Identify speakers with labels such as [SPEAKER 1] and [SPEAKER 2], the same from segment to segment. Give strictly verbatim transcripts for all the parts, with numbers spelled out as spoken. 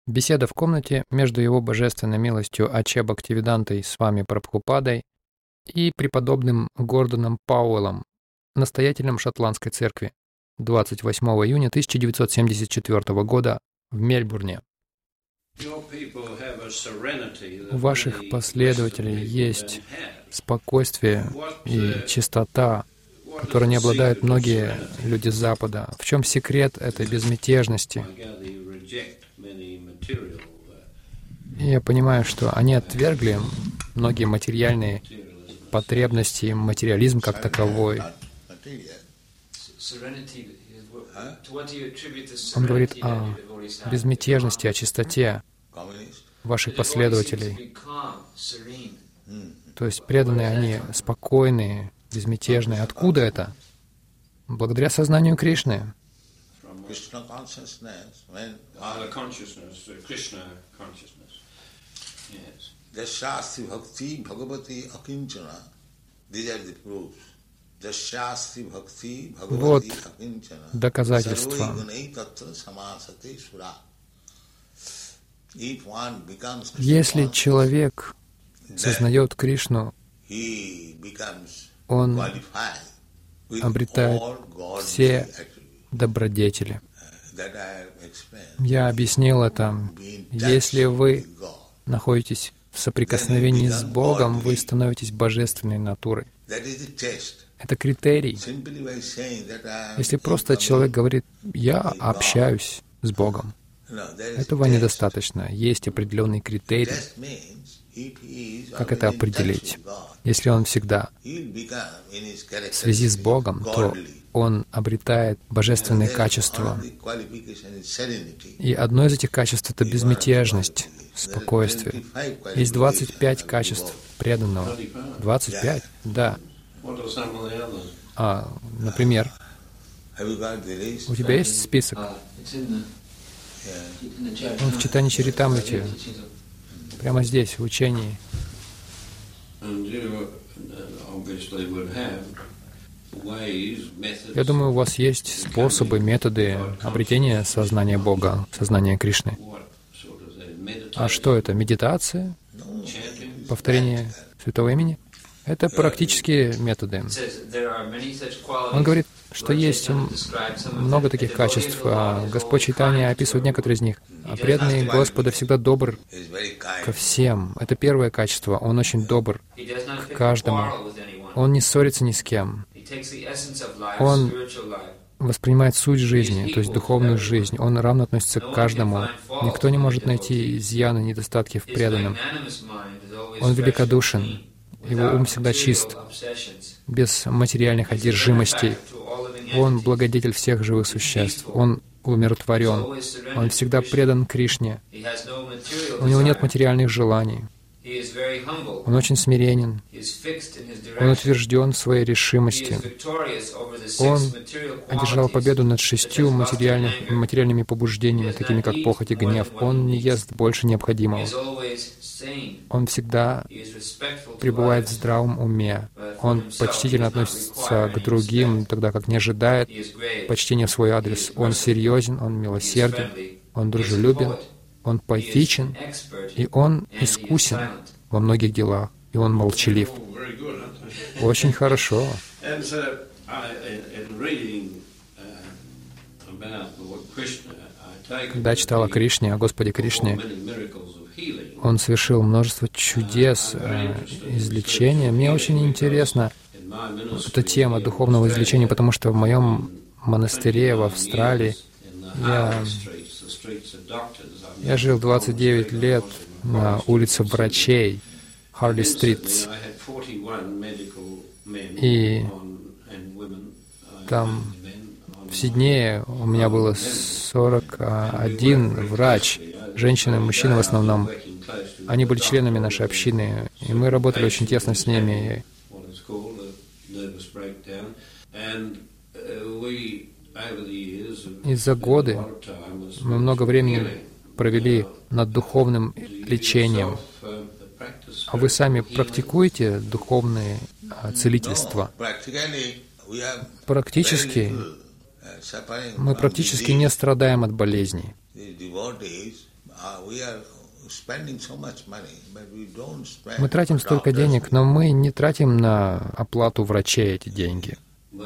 [SPEAKER 1] Беседа в комнате между Его Божественной милостью Аче Бхактивидантой с вами Прабхупадой и преподобным Гордоном Пауэллом, настоятелем Шотландской церкви, двадцать восьмого июня тысяча девятьсот семьдесят четвёртого года в Мельбурне. У ваших последователей есть спокойствие и чистота, которой не обладают многие люди Запада. В чем секрет этой безмятежности? Я понимаю, что они отвергли многие материальные потребности, материализм как таковой. Он говорит о безмятежности, о чистоте ваших последователей. То есть преданные они спокойные, безмятежные. Откуда это? Благодаря сознанию Кришны. Вот доказательства. Если человек сознает Кришну, он обретает все добродетели. Я объяснил это. Если вы находитесь в соприкосновении с Богом, вы становитесь божественной натурой. Это критерий. Если просто человек говорит «я общаюсь с Богом», этого недостаточно. Есть определенный критерий. Как это определить? Если он всегда в связи с Богом, то он обретает божественные качества. И одно из этих качеств — это безмятежность, спокойствие. Есть двадцать пять качеств преданного. двадцать пять? Да. А, например, у тебя есть список? Он в читании Чаритамрити, прямо здесь, в учении. Я думаю, у вас есть способы, методы обретения сознания Бога, сознания Кришны. А что это? Медитация? Повторение святого имени? Это практические методы. Он говорит, что есть много таких качеств. Господь Чайтанья описывает некоторые из них. А преданный Господа всегда добр ко всем. Это первое качество. Он очень добр к каждому. Он не ссорится ни с кем. Он воспринимает суть жизни, то есть духовную жизнь. Он равно относится к каждому. Никто не может найти изъяны, недостатки в преданном. Он великодушен. Его ум всегда чист, без материальных одержимостей. Он благодетель всех живых существ. Он умиротворен. Он всегда предан Кришне. У него нет материальных желаний. Он очень смиренен. Он утвержден в своей решимости. Он одержал победу над шестью материальных, материальными побуждениями, такими как похоть и гнев. Он не ест больше необходимого. Он всегда пребывает в здравом уме. Он почтительно относится к другим, тогда как не ожидает почтения в свой адрес. Он серьезен, он милосерден, он дружелюбен, он поэтичен, и он искусен во многих делах, и он молчалив. Очень хорошо. Когда я читал о Кришне, о Господе Кришне, Он совершил множество чудес э, излечения. Мне очень интересна эта тема духовного излечения, потому что в моем монастыре в Австралии я, я жил двадцать девять лет на улице врачей, Харли-стрит, и там в Сиднее у меня было сорок один врач, женщины и мужчины в основном. Они были членами нашей общины, и мы работали очень тесно с ними. И за годы мы много времени провели над духовным лечением. А вы сами практикуете духовное целительство? Практически, мы практически не страдаем от болезней. Мы тратим столько денег, но мы не тратим на оплату врачей эти деньги.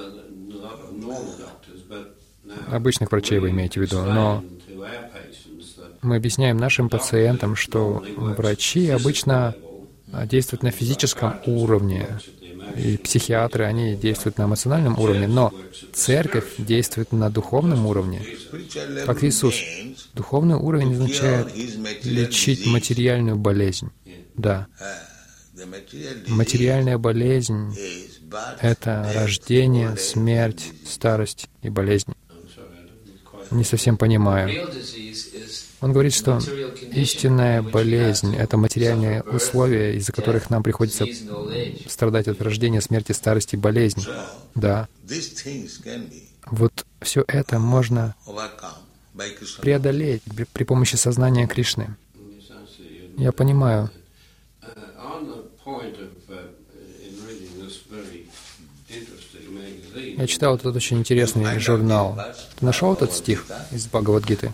[SPEAKER 1] Обычных врачей вы имеете в виду, но мы объясняем нашим пациентам, что врачи обычно действуют на физическом уровне, и психиатры, они действуют на эмоциональном уровне, но церковь действует на духовном уровне. Как Иисус. Духовный уровень означает лечить материальную болезнь. Да. Материальная болезнь — это рождение, смерть, старость и болезнь. Не совсем понимаю. Он говорит, что истинная болезнь — это материальные условия, из-за которых нам приходится страдать от рождения, смерти, старости, болезни. Да. Вот все это можно преодолеть при помощи сознания Кришны. Я понимаю. Я читал этот очень интересный журнал. Ты нашел этот стих из Бхагавад-гиты?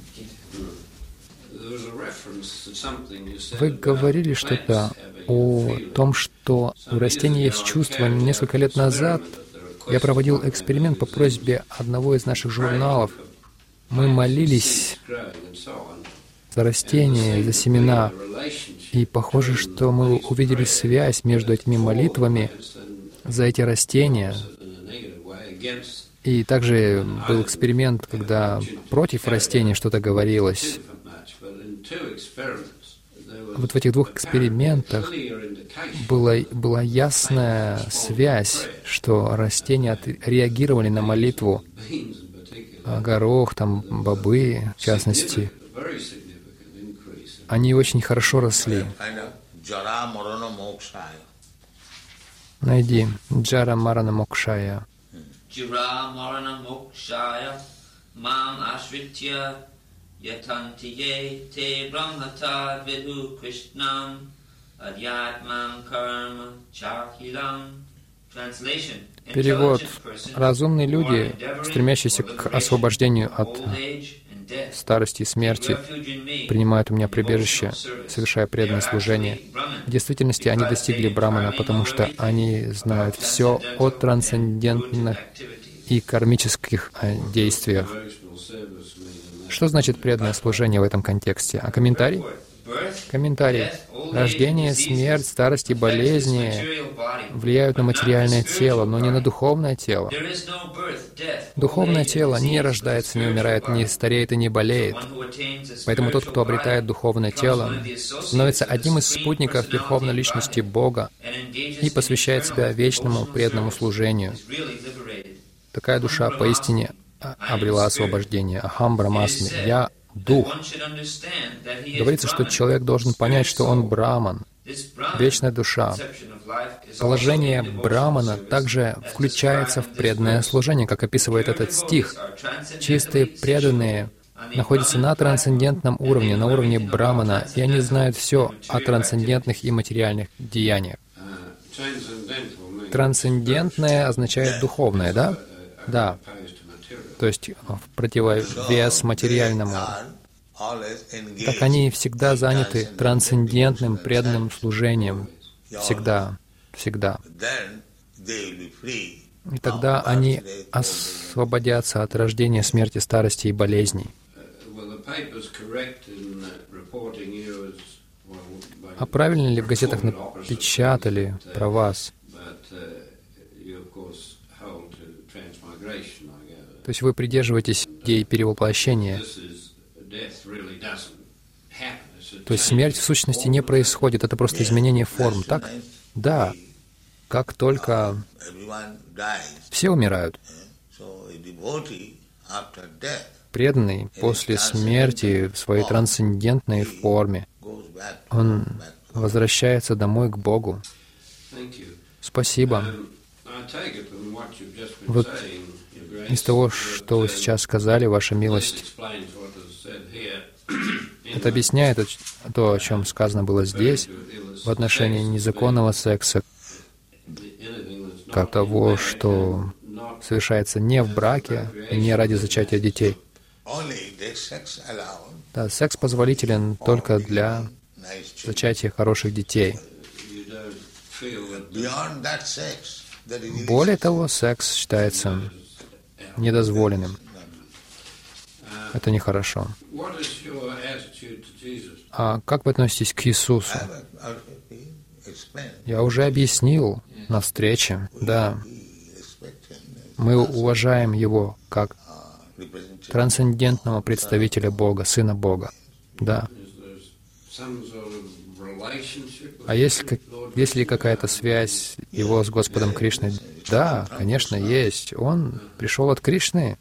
[SPEAKER 1] Вы говорили что-то о том, что у растений есть чувства. Несколько лет назад я проводил эксперимент по просьбе одного из наших журналов. Мы молились за растения, за семена. И похоже, что мы увидели связь между этими молитвами за эти растения. И также был эксперимент, когда против растений что-то говорилось. Вот в этих двух экспериментах была, была ясная связь, что растения реагировали на молитву. Горох, там, бобы, в частности. Они очень хорошо росли. Найди Джара Марана Мокшая. Джара Марана Мокшая, мам ашритья, ятантие те брахмата веду Кришнам, адьятмам карма чахилам. Перевод. Разумные люди, стремящиеся к освобождению от старости и смерти, принимают у меня прибежище, совершая преданное служение. В действительности они достигли Брамана, потому что они знают все о трансцендентных и кармических действиях. Что значит преданное служение в этом контексте? А комментарий? Комментарий. Рождение, смерть, старость и болезни влияют на материальное тело, но не на духовное тело. Духовное тело не рождается, не умирает, не стареет и не болеет. Поэтому тот, кто обретает духовное тело, становится одним из спутников Верховной Личности Бога и посвящает себя вечному преданному служению. Такая душа поистине обрела освобождение. Ахам Брамасми. Я Дух. Говорится, что человек должен понять, что он Браман, вечная душа. Положение Брамана также включается в преданное служение, как описывает этот стих. Чистые преданные находятся на трансцендентном уровне, на уровне Брамана, и они знают все о трансцендентных и материальных деяниях. Трансцендентное означает духовное, да? Да. То есть в противовес материальному. Так они всегда заняты трансцендентным преданным служением. Всегда, всегда. И тогда они освободятся от рождения, смерти, старости и болезней. А правильно ли в газетах напечатали про вас? То есть вы придерживаетесь идеи перевоплощения. То есть смерть в сущности не происходит, это просто изменение форм, так? Да. Как только все умирают. Преданный после смерти в своей трансцендентной форме, он возвращается домой к Богу. Спасибо. Вот из того, что вы сейчас сказали, Ваша милость, это объясняет то, о чем сказано было здесь, в отношении незаконного секса, как того, что совершается не в браке и не ради зачатия детей. Да, секс позволителен только для зачатия хороших детей. Более того, секс считается недозволенным. Это нехорошо. А как вы относитесь к Иисусу? Я уже объяснил на встрече, да. Мы уважаем Его как трансцендентного представителя Бога, Сына Бога. Да. А есть, есть ли какая-то связь Его с Господом Кришной? Да, конечно, есть. Он пришел от Кришны.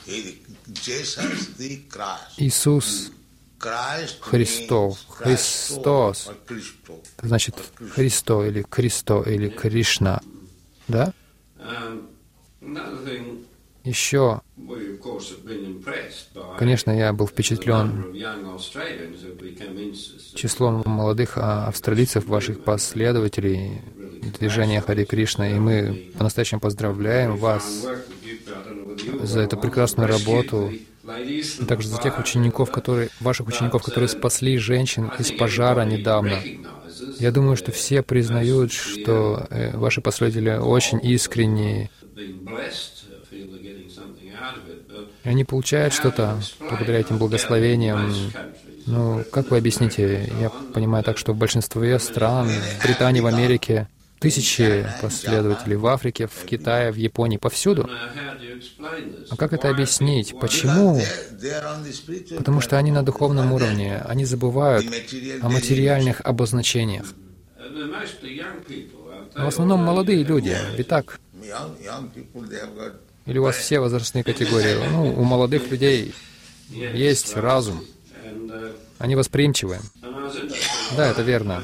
[SPEAKER 1] Иисус Христов, Христос, значит, Христо или Кристо или Кришна, да? Еще, конечно, я был впечатлен числом молодых австралийцев, ваших последователей движения Харе Кришна, и мы по-настоящему поздравляем вас за эту прекрасную работу, и также за тех учеников, которые, ваших учеников, которые спасли женщин из пожара недавно. Я думаю, что все признают, что э, ваши последователи очень искренние, и они получают что-то благодаря этим благословениям. Ну, как вы объясните? Я понимаю так, что в большинстве стран, в Британии, в Америке, тысячи последователей, в Африке, в Китае, в Японии, повсюду. А как это объяснить? Почему? Потому что они на духовном уровне, они забывают о материальных обозначениях. Но в основном молодые люди, ведь так? Или у вас все возрастные категории? Ну, у молодых людей есть разум. Они восприимчивы. Да, это верно.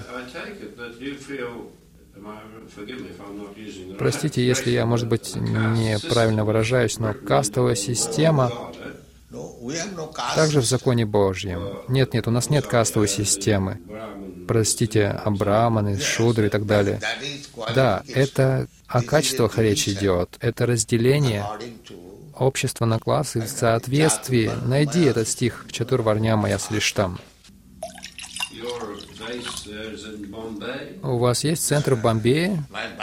[SPEAKER 1] Простите, если я, может быть, неправильно выражаюсь, но кастовая система также в законе Божьем. Нет, нет, у нас нет кастовой системы. Простите, абраманы, шудры и так далее. Да, это о качествах речь идет. Это разделение общества на классы в соответствии. Найди этот стих «Чатурварняма яслиштам». У вас есть центр в Бомбее?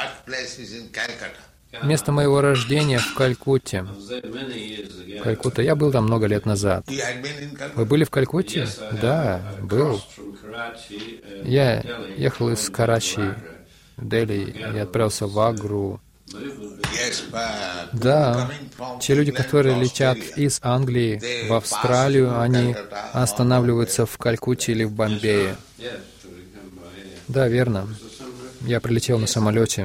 [SPEAKER 1] Место моего рождения в Калькутте. Калькутта. Я был там много лет назад. Вы были в Калькутте? Да, был. Я ехал из Карачи, Дели, и отправился в Агру. Да, те люди, которые летят из Англии в Австралию, они останавливаются в Калькутте или в Бомбее. Да, верно. Я прилетел на самолете.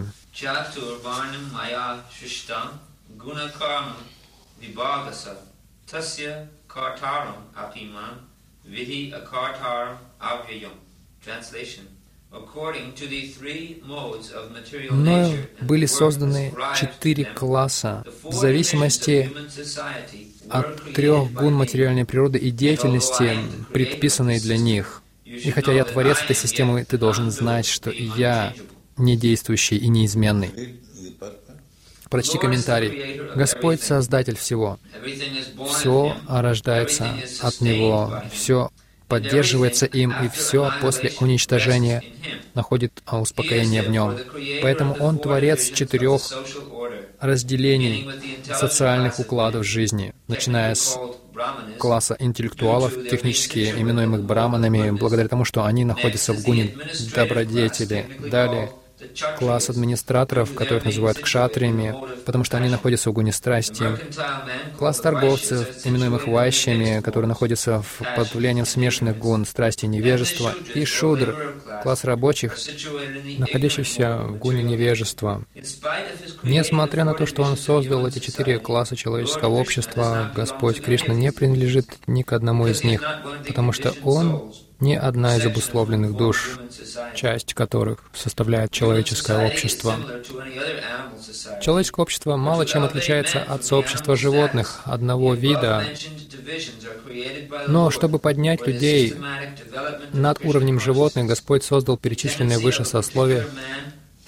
[SPEAKER 1] Но были созданы четыре класса в зависимости от трех гун материальной природы и деятельности, предписанной для них. И хотя я творец этой системы, ты должен знать, что я не действующий и неизменный. Прочти комментарий. Господь — Создатель всего. Все рождается от Него, все поддерживается им, и все после уничтожения находит успокоение в Нем. Поэтому Он творец четырех разделений социальных укладов жизни, начиная с класса интеллектуалов, технически именуемых браманами, благодаря тому, что они находятся в гуне добродетели. Далее, класс администраторов, которых называют кшатриями, потому что они находятся в гуне страсти. Класс торговцев, именуемых вайщами, которые находятся в, под влиянием смешанных гун страсти и невежества. И шудр, класс рабочих, находящихся в гуне невежества. Несмотря на то, что Он создал эти четыре класса человеческого общества, Господь Кришна не принадлежит ни к одному из них, потому что Он не одна из обусловленных душ, часть которых составляет человеческое общество. Человеческое общество мало чем отличается от сообщества животных одного вида, но чтобы поднять людей над уровнем животных, Господь создал перечисленные выше сословия,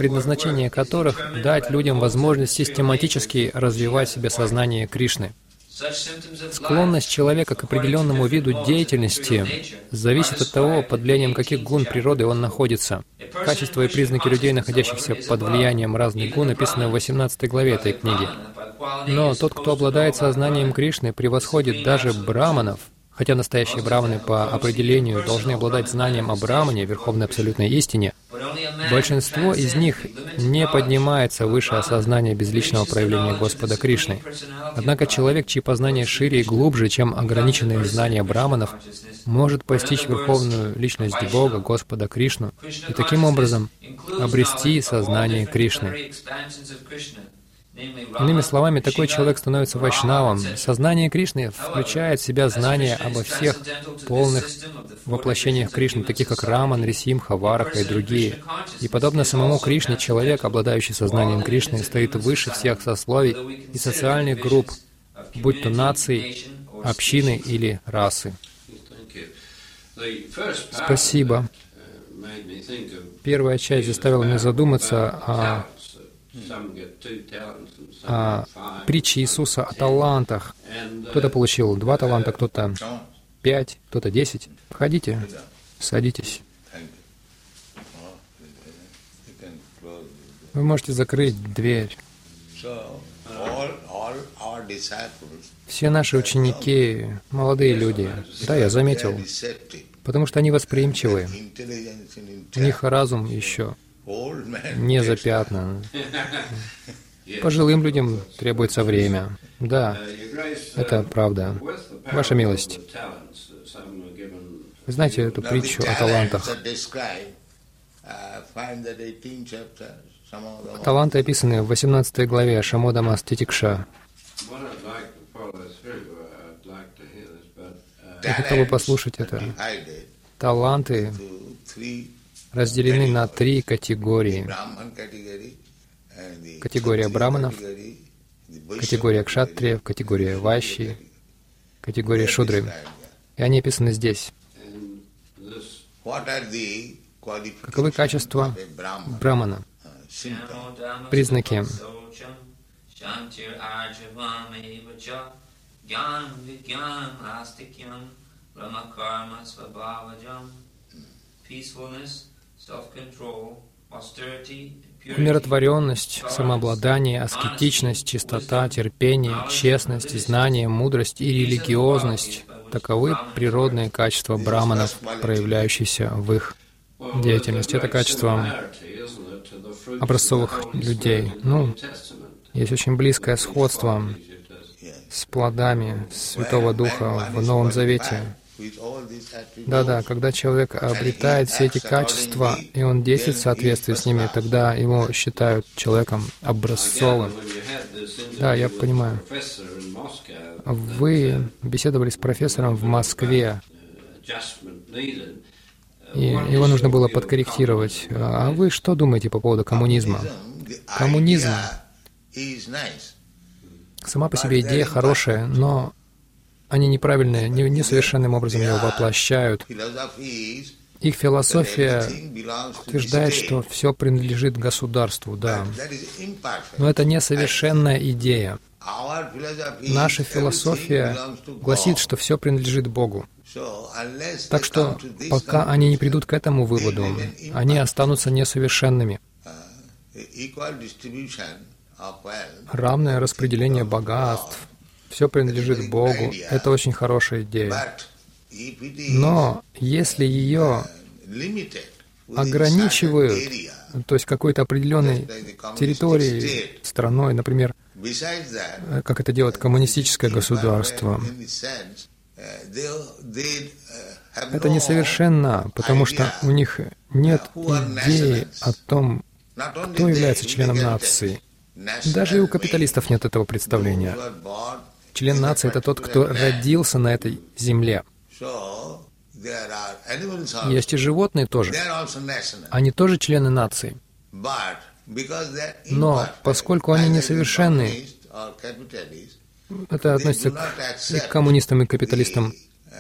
[SPEAKER 1] предназначение которых — дать людям возможность систематически развивать в себе сознание Кришны. Склонность человека к определенному виду деятельности зависит от того, под влиянием каких гун природы он находится. Качества и признаки людей, находящихся под влиянием разных гун, описаны в восемнадцатой главе этой книги. Но тот, кто обладает сознанием Кришны, превосходит даже браманов, хотя настоящие браманы по определению должны обладать знанием о Брамане, Верховной Абсолютной Истине. Большинство из них не поднимается выше осознания безличного проявления Господа Кришны. Однако человек, чьи познания шире и глубже, чем ограниченные знания браманов, может постичь Верховную Личность Бога, Господа Кришну, и таким образом обрести сознание Кришны. Иными словами, такой человек становится вайшнавом. Сознание Кришны включает в себя знание обо всех полных воплощениях Кришны, таких как Раман, Рисимха, Вараха и другие. И подобно самому Кришне, человек, обладающий сознанием Кришны, стоит выше всех сословий и социальных групп, будь то нации, общины или расы. Спасибо. Первая часть заставила меня задуматься о о притче Иисуса о талантах. Кто-то получил два таланта, кто-то пять, кто-то десять. Входите, садитесь. Вы можете закрыть дверь. Все наши ученики — молодые люди. Да, я заметил. Потому что они восприимчивы. У них разум еще не запятнан. Пожилым людям требуется время. Да, это правда. Ваша милость. Вы знаете эту притчу о талантах? Таланты описаны в восемнадцатой главе Шамодамас Титикша. Я хотел бы послушать это. Таланты разделены на три категории. Категория браманов, категория кшатриев, категория вайши, категория шудры. И они описаны здесь. Каковы качества брамана? Признаки. Умиротворенность, самообладание, аскетичность, чистота, терпение, честность, знание, мудрость и религиозность — таковы природные качества браманов, проявляющиеся в их деятельности. Это качество образцовых людей. Ну, есть очень близкое сходство с плодами Святого Духа в Новом Завете. Да-да, когда человек обретает все эти качества, и он действует в соответствии с ними, тогда его считают человеком образцовым. Да, я понимаю. Вы беседовали с профессором в Москве, и его нужно было подкорректировать. А вы что думаете по поводу коммунизма? Коммунизм — сама по себе идея хорошая, но они неправильные, несовершенным образом ее воплощают. Их философия утверждает, что все принадлежит государству, да. Но это несовершенная идея. Наша философия гласит, что все принадлежит Богу. Так что, пока они не придут к этому выводу, они останутся несовершенными. Равное распределение богатств, все принадлежит Богу. Это очень хорошая идея. Но если ее ограничивают, то есть какой-то определенной территорией, страной, например, как это делает коммунистическое государство, это несовершенно, потому что у них нет идеи о том, кто является членом нации. Даже и у капиталистов нет этого представления. Член нации — это тот, кто родился на этой земле. Есть и животные тоже. Они тоже члены нации. Но поскольку они несовершенны, это относится к, и к коммунистам, и к капиталистам,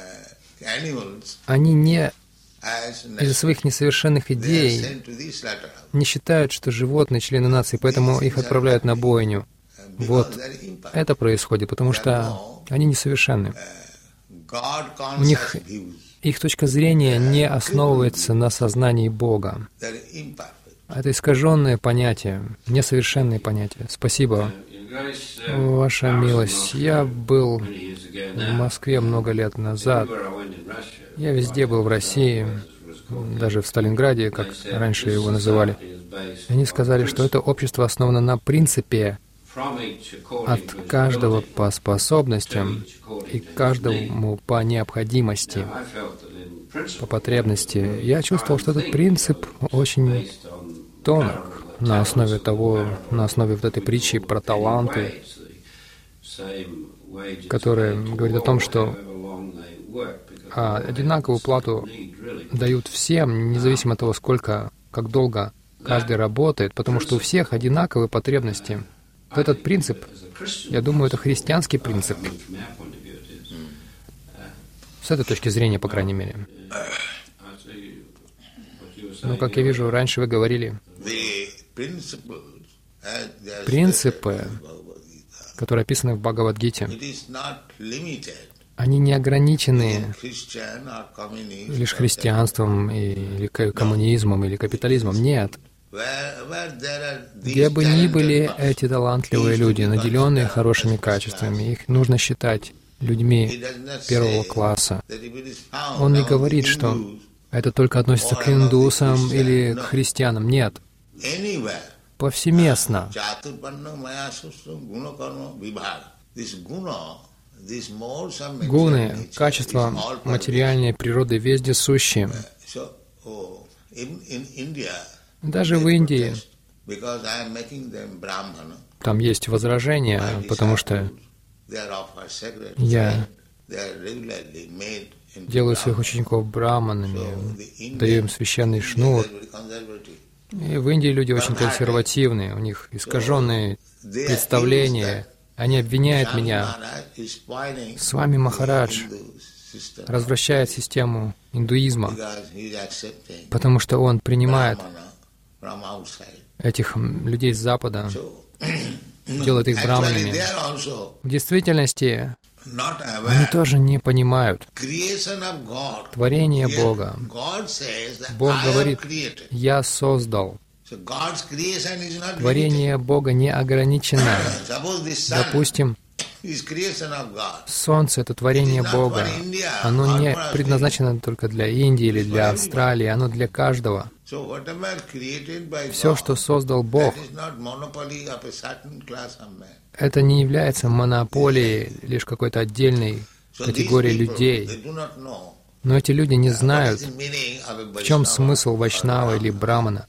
[SPEAKER 1] они не из-за своих несовершенных идей не считают, что животные члены нации, поэтому их отправляют на бойню. Вот это происходит, потому что Они несовершенны. У них их точка зрения не основывается на сознании Бога. Это искаженное понятие, несовершенные понятия. Спасибо, Ваша милость. Я был в Москве много лет назад. Я везде был в России, даже в Сталинграде, как раньше его называли. Они сказали, что это общество основано на принципе от каждого по способностям и каждому по необходимости, по потребности. Я чувствовал, что этот принцип очень тонок на основе того, на основе вот этой притчи про таланты, которая говорит о том, что одинаковую плату дают всем, независимо от того, сколько, как долго каждый работает, потому что у всех одинаковые потребности. Вот этот принцип, я думаю, это христианский принцип. С этой точки зрения, по крайней мере. Но, как я вижу, раньше вы говорили, принципы, которые описаны в Бхагавад-гите, они не ограничены лишь христианством, или коммунизмом, или капитализмом. Нет. Где бы ни были эти талантливые люди, наделенные хорошими качествами, их нужно считать людьми первого класса. Он не говорит, что это только относится к индусам или к христианам. Нет. Повсеместно. Гуны, качества материальной природы везде сущи. Даже в Индии там есть возражения, потому что я делаю своих учеников браманами, даю им священный шнур. И в Индии люди очень консервативные, у них искаженные представления. Они обвиняют меня. С вами Махарадж развращает систему индуизма, потому что он принимает этих людей с Запада, делает их браманами. В действительности, они тоже не понимают творение Бога. Бог говорит, «Я создал». Творение Бога не ограничено. Допустим, Солнце — это творение Бога. Оно не предназначено только для Индии или для Австралии, оно для каждого. Все, что создал Бог, это не является монополией лишь какой-то отдельной категории людей. Но эти люди не знают, в чем смысл вайшнава или брамана.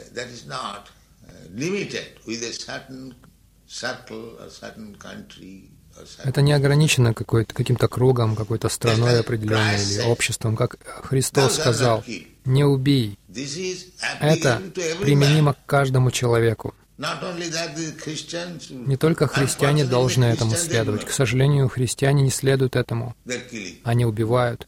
[SPEAKER 1] Это не ограничено каким-то кругом, какой-то страной определенной или обществом. Как Христос сказал, «Не убий». Это применимо к каждому человеку. Не только христиане должны этому следовать. К сожалению, христиане не следуют этому. Они убивают.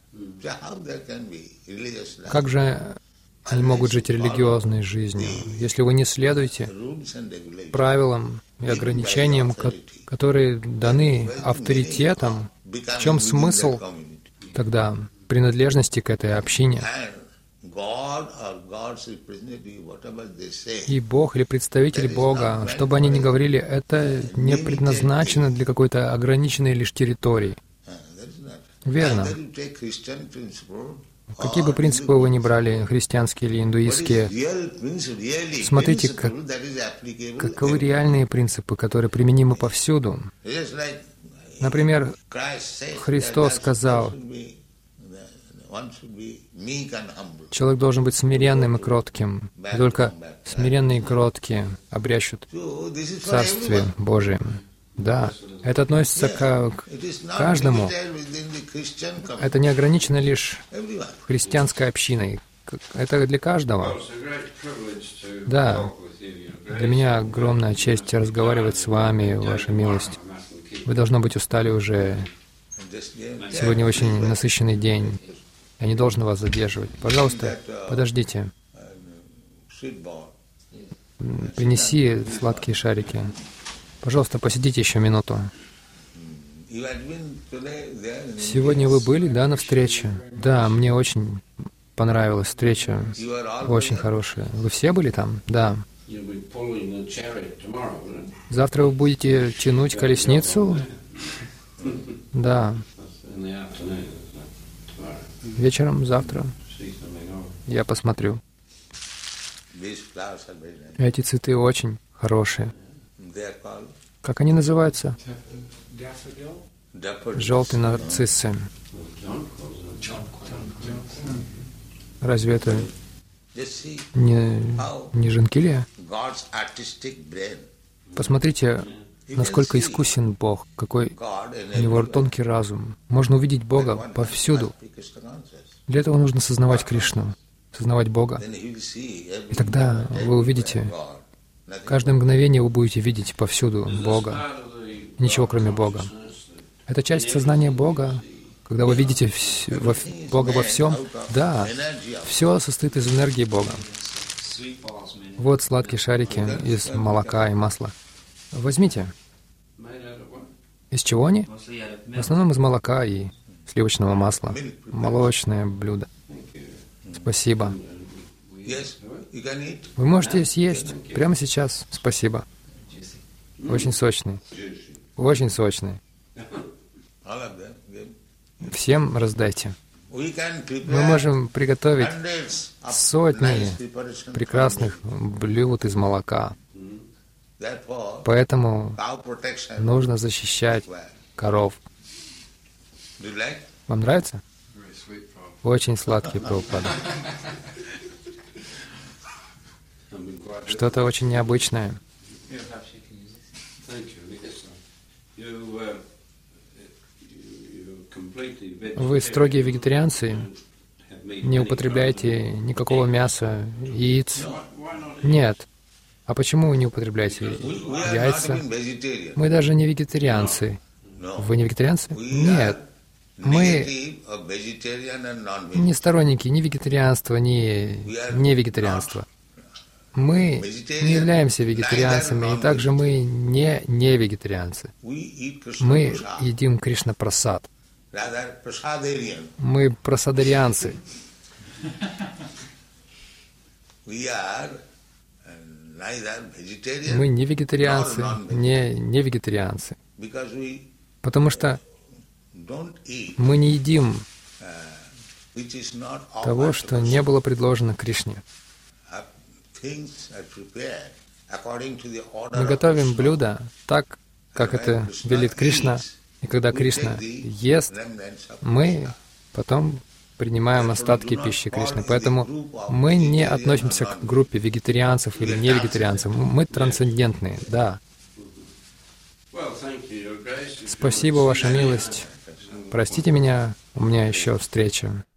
[SPEAKER 1] Как же они могут жить религиозной жизнью, если вы не следуете правилам и ограничениям, которые даны авторитетом? В чем смысл тогда принадлежности к этой общине? И Бог или представитель Бога, что бы они ни говорили, это не предназначено для какой-то ограниченной лишь территории. Верно. Какие бы принципы вы ни брали, христианские или индуистские, смотрите, как, каковы реальные принципы, которые применимы повсюду. Например, Христос сказал, человек должен быть смиренным и кротким, и только смиренные и кроткие обрящут Царствие Божие. Да, это относится к каждому. Это не ограничено лишь христианской общиной. Это для каждого. Да, для меня огромная честь разговаривать с вами, Ваша милость. Вы, должно быть, устали уже. Сегодня очень насыщенный день. Я не должен вас задерживать. Пожалуйста, подождите. Принеси сладкие шарики. Пожалуйста, посидите еще минуту. Сегодня вы были, да, на встрече? Да, мне очень понравилась встреча. Очень хорошая. Вы все были там? Да. Завтра вы будете тянуть колесницу? Да. Вечером, завтра. Я посмотрю. Эти цветы очень хорошие. Как они называются? Желтые нарциссы. Разве это не, не женкилия? Посмотрите, насколько искусен Бог, какой у Него тонкий разум. Можно увидеть Бога повсюду. Для этого нужно сознавать Кришну, сознавать Бога. И тогда вы увидите, каждое мгновение вы будете видеть повсюду Бога. Ничего кроме Бога. Это часть сознания Бога. Когда вы видите вс- во, Бога во всем, да, все состоит из энергии Бога. Вот сладкие шарики из молока и масла. Возьмите. Из чего они? В основном из молока и сливочного масла. Молочное блюдо. Спасибо. Вы можете съесть прямо сейчас. Спасибо. Очень сочный. Очень сочный. Всем раздайте. Мы можем приготовить сотни прекрасных блюд из молока. Поэтому нужно защищать коров. Вам нравится? Очень сладкий Прабхупада. Что-то очень необычное. Вы строгие вегетарианцы, не употребляете никакого мяса, яиц. Нет. А почему вы не употребляете яйца? Мы даже не вегетарианцы. Вы не вегетарианцы? Нет. Мы не сторонники ни вегетарианства, ни не вегетарианства. Мы не являемся вегетарианцами, и также мы не не вегетарианцы. Мы едим Кришна-прасад. Мы прасадарианцы. Мы не вегетарианцы, не не вегетарианцы. Потому что мы не едим того, что не было предложено Кришне. Мы готовим блюда так, как это велит Кришна, и когда Кришна ест, мы потом принимаем остатки пищи Кришны. Поэтому мы не относимся к группе вегетарианцев или не вегетарианцев. Мы трансцендентные, да. Спасибо, Ваша милость. Простите меня, у меня еще встреча.